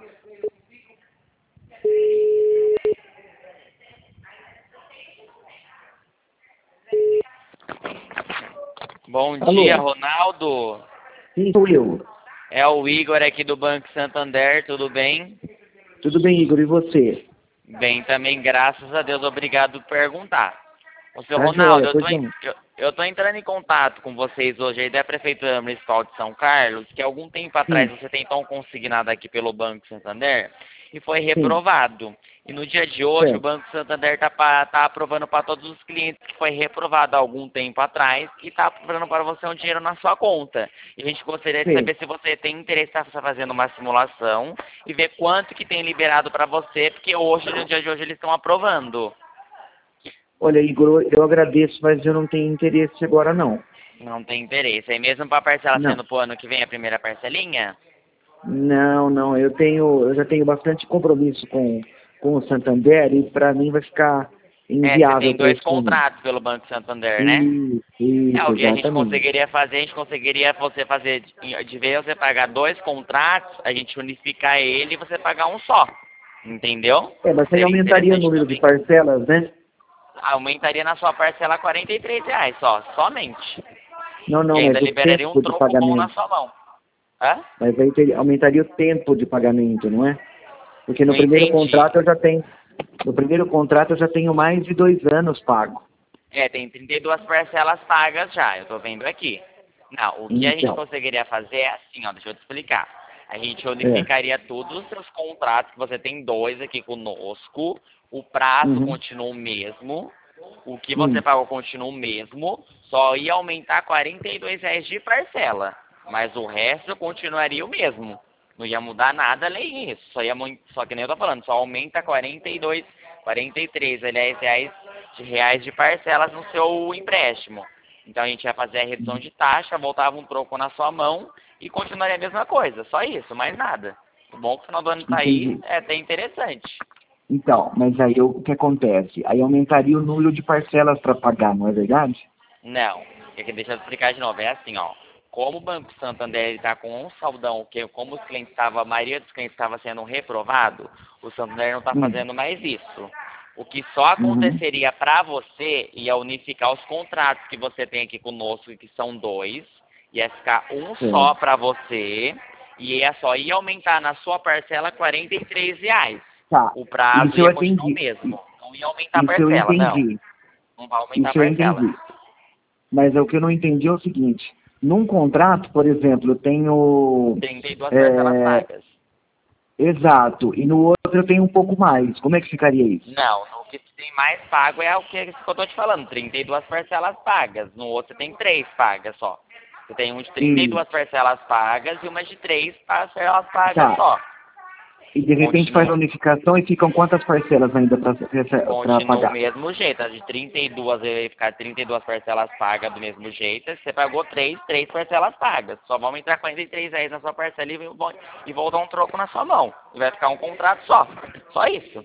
Bom Alô? dia, Ronaldo. Sim, sou eu. É o Igor aqui do Banco Santander, tudo bem? Tudo bem, Igor, e você? Bem também, graças a Deus, obrigado por perguntar. Ô, seu Tá Ronaldo, joia, pois não. eu tô entrando em contato com vocês hoje aí da Prefeitura Municipal de São Carlos, que algum tempo atrás Sim, você tentou um consignado aqui pelo Banco Santander e foi sim, reprovado. E no dia de hoje o certo. Banco Santander tá aprovando para todos os clientes que foi reprovado há algum tempo atrás e está aprovando para você um dinheiro na sua conta. E a gente gostaria de Sim. saber se você tem interesse em estar fazendo uma simulação e ver quanto que tem liberado para você, porque hoje, no dia de hoje, eles estão aprovando. Olha, Igor, eu agradeço, mas eu não tenho interesse agora, não. Não tem interesse. É mesmo para parcela Não, sendo pro ano que vem a primeira parcelinha? não, eu já tenho bastante compromisso com o Santander e para mim vai ficar É, você inviável tem para dois esse momento. contratos pelo Banco Santander, né? É, Isso, o que a gente exatamente. conseguiria fazer, a gente conseguiria você fazer, de vez você pagar dois contratos, a gente unificar ele e você pagar um só. Entendeu? É, mas aí Seria aumentaria o interessante número de também. parcelas, né? Aumentaria na sua parcela R$ 43 só, somente. E Não, ainda mas o liberaria um tempo de troco bom na pagamento. sua mão. Hã? Mas aí aumentaria o tempo de pagamento, não é? Porque Não entendi. no primeiro contrato eu já tenho mais de 2 anos pago. É, tem 32 parcelas pagas já, eu tô vendo aqui. Não, o que a gente Então, conseguiria fazer é assim, ó, deixa eu te explicar. A gente é. unificaria todos os seus contratos, que você tem dois aqui conosco, o prazo Uhum, continua o mesmo, o que você hum, pagou continua o mesmo, só ia aumentar R$ 42 de parcela, mas o resto continuaria o mesmo. Não ia mudar nada além disso, só que nem eu tô falando, só aumenta 42, 43, aliás, reais de parcelas no seu empréstimo. Então a gente ia fazer a redução de taxa, voltava um troco na sua mão e continuaria a mesma coisa, só isso, mais nada. O bom que o final do ano tá aí entendi. é até interessante. Então, mas aí o que acontece? Aí aumentaria o número de parcelas para pagar, não é verdade? Não, deixa eu explicar de novo, é assim, ó. Como o Banco Santander está com um saldão, que como os clientes estavam, a maioria dos clientes estava sendo reprovado, o Santander não está Hum, fazendo mais isso. O que só uhum, aconteceria para você ia unificar os contratos que você tem aqui conosco, que são dois, ia ficar um só certo. para você, e só ia aumentar na sua parcela R$ 43. Tá, O prazo isso eu ia continuar o entendi. mesmo. Não ia aumentar a Isso eu parcela, não. entendi. Não vai aumentar a Isso eu parcela. entendi. Mas o que eu não entendi é o seguinte, num contrato, por exemplo, eu tenho 32 parcelas é, pagas. exato, e no outro eu tenho um pouco mais. Como é que ficaria isso? Não, no que tem mais pago é o que eu tô te falando, 32 parcelas pagas. No outro você tem 3 pagas só. Você tem um de trinta e E duas parcelas pagas e uma de 3 parcelas pagas tá. só. E de repente faz a Continua, unificação e ficam quantas parcelas ainda para continua o pagar? mesmo jeito. A de 32 vai ficar 32 parcelas pagas do mesmo jeito. Você pagou 3 parcelas pagas. Só vão entrar R$ 43 na sua parcela e voltar um troco na sua mão. E vai ficar um contrato só. Só isso.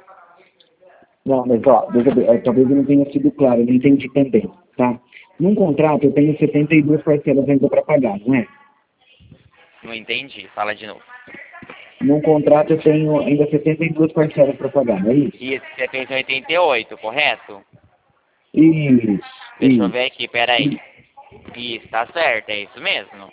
Não, mas ó, veja bem, talvez eu não tenha sido claro, eu não entendi também, tá? Num contrato eu tenho 72 parcelas ainda para pagar, não é? Não entendi. Fala de novo. Num contrato eu tenho ainda 72 parcelas para pagar, não é isso? E você fez em 88, correto? Isso, Deixa eu isso. ver aqui, peraí. E, Isso, tá certo, é isso mesmo.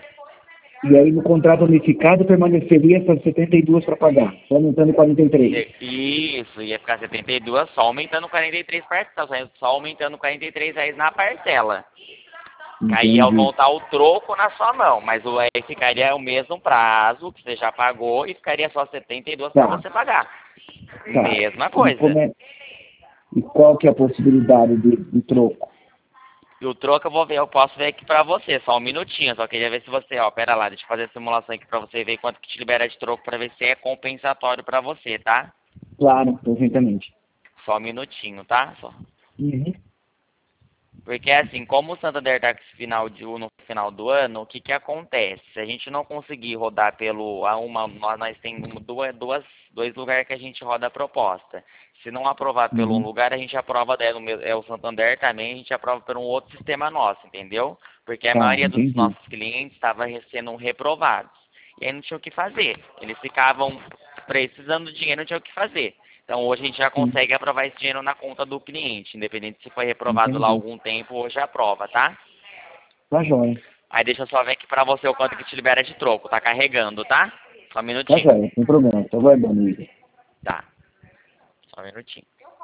e aí no contrato unificado permaneceria essas 72 para pagar, só aumentando 43. Isso, ia ficar 72, só aumentando 43 parcelas, só aumentando R$ 43 na parcela. Aí ia Entendi. voltar o troco na sua mão, mas aí ficaria o mesmo prazo que você já pagou e ficaria só 72 para Tá, você pagar. tá. Mesma E, coisa. e qual que é a possibilidade de troco? E o troco eu posso ver aqui pra você, só um minutinho, só queria ver se você, ó, pera lá, deixa eu fazer a simulação aqui pra você ver quanto que te libera de troco pra ver se é compensatório pra você, tá? Claro, perfeitamente. Só um minutinho, tá? Só. Uhum. Porque assim, como o Santander tá com no final do ano, o que que acontece? Se a gente não conseguir rodar nós temos dois lugares que a gente roda a proposta. Se não aprovar pelo um Uhum. lugar, a gente aprova o Santander também, a gente aprova por um outro sistema nosso, entendeu? Porque a Tá, maioria dos entendi. nossos clientes estava sendo reprovados. e aí não tinha o que fazer. Eles ficavam precisando do dinheiro, não tinha o que fazer. Então hoje a gente já consegue aprovar esse dinheiro na conta do cliente, independente se foi reprovado lá há Entendi. algum tempo, hoje aprova, tá? Tá joia. Aí deixa eu só ver aqui pra você o quanto que te libera de troco, tá carregando, tá? Só um Tá minutinho. joia, sem problema. Tô aguardando, Igor. Tá, só um minutinho.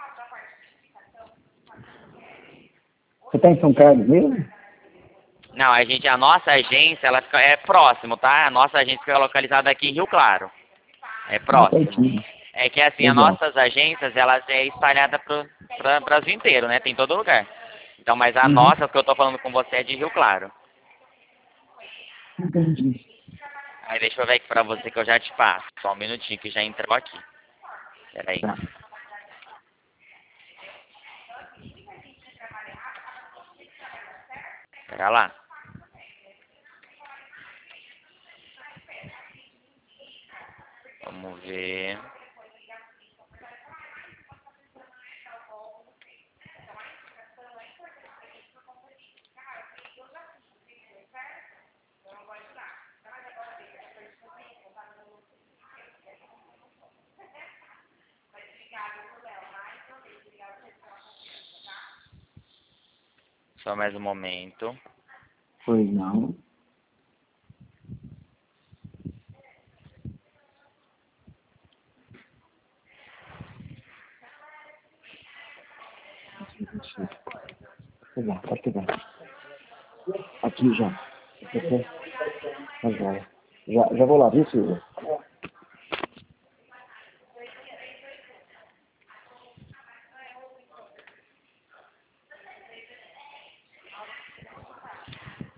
Você tá em São Carlos mesmo? Não, a nossa agência, ela é próximo, tá? A nossa agência fica localizada aqui em Rio Claro. É Ah, próximo. pertinho. É que assim, as Legal. nossas agências, elas é espalhada pro Brasil inteiro, né? Tem em todo lugar. Então, mas a Uhum. nossa, que eu tô falando com você, é de Rio Claro. Entendi. Aí deixa eu ver aqui pra você que eu já te passo. Só um minutinho que já entrou aqui. Peraí. Tá. Pera lá. Vamos ver. Só mais um momento. Pois não. Pegar, pode pegar. Aqui já. Tá joia. Já vou lá, viu, Silvia?